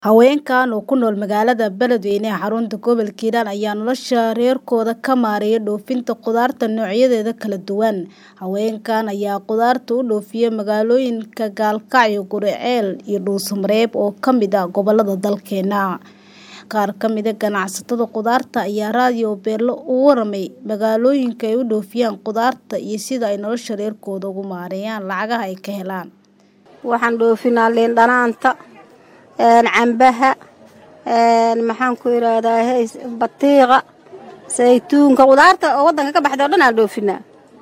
Haweenkan oo ku nool magaalada Beledweyne ee xarunta gobolka Hiiraan ayaa nolosha reerkooda ka maareeya dhoofinta khudaarta noocyadeeda kala duwan. Haweenkan ayaa khudaarta u dhoofiya magaalooyinka Gaalkacyo, Guriceel iyo Dhuusamareeb oo ka mid ah gobollada dalkeena. Qaar ka mid ah ganacsatada khudaarta ayaa raadiyo Beelo uga warramay magaalooyinka ay u dhoofiyaan khudaarta iyo sida ay nolosha reerkooda ugu maareeyaan lacagaha ay ka helaan. Waxaan dhoofinaa liin dhanaanta, cambaha, maxaan ku yiraahdaa batiiqa, saytuunka, khudaarta oo wadanka ka baxday oo dhan aan dhoofinaa.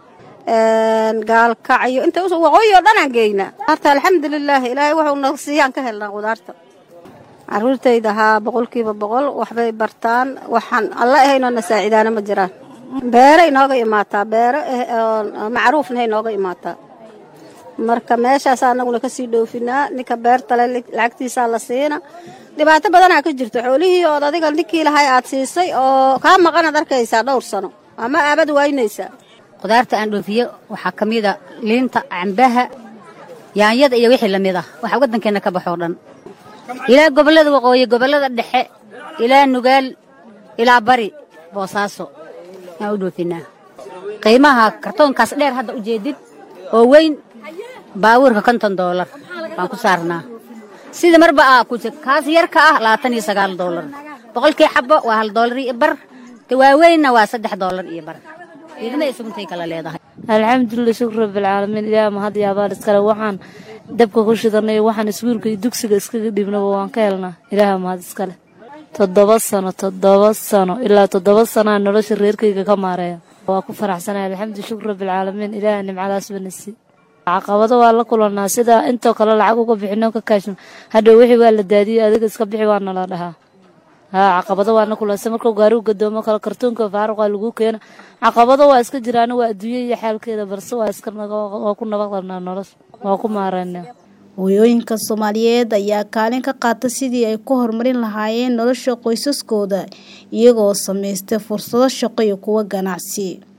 Gaalkacyo inta waqooyi oo dhan aan geynaa. Horta alxamdulillaah ilaahay wuxuu noo siiyaan ka helnaa khudaarta. Caruurtayda boqolkiiba boqol waxbay bartaan, waxaan alla ahaynoo na saacidaana ma jiraan. Beero inooga imaataa, beero macruufna inooga imaataa. Marka meeshaas anaguna ka sii dhoofinaa, ninka beerta leh lacagtiisa la siina. Dhibaato badan ka jirto xoolihii oo adiga ninkii lahay aad siisay oo ka maqan aad arkaysaa dhowr sano ama aabad waynaysaa. Khudaarta aan dhoofiyo waxaa ka mid ah liinta, cambaha, yaanyada iyo wixii la mid ah waxa wadankeena ka baxo dhan. Ilaa gobollada waqooyi, gobollada dhexe, ilaa Nugaal, ilaa Bari, Boosaaso aan u dhoofinaa. Qiimaha kartoonkaas dheer hadda u jeedid oo weyn baawurka $50 baan ku saarnaa. Sida marba ku kaas yarka ah $29. Boqolkii xabbo waa $1 iyo bar, tawaaweyna waa $3 iyo bar. Idina isuguntay kala leedahay. Alxamdulillah shukr rabbil caalamiin ilaahay mahad iyo abaal iskale waxaan dabka ku shidanay waxaan iskuulka iyo dugsiga iskaga dhibnaba waan ka helnaa ilaahay mahad iskale. 7 sano ilaa 7 sano nolosha reerkayga ka maareeya waa ku faraxsanahay alxamdulillah shukr rabbil caalamiin ilaahay nimcadaas banasi. Caqabado waa la kulanaa sida inta kale lacag uga bixino ka kaashno hadhow wixii waa la daadiyay adiga iska bixi waa nala dhahaa. Caqabado waa na kulansan marka gaarigu gadoomo kala kartoonka faaruq lagu keeno caqabado waa iska jiraan waa adduunyo iyo xaalkeeda balse waa iska waa ku nabadqabnaa nolosha waa ku maareynaa. Hooyooyinka Soomaaliyeed ayaa kaalin ka qaata sidii ay ku horumarin lahaayeen nolosha qoysaskooda iyagoo sameystay fursado shaqo iyo kuwa ganacsi.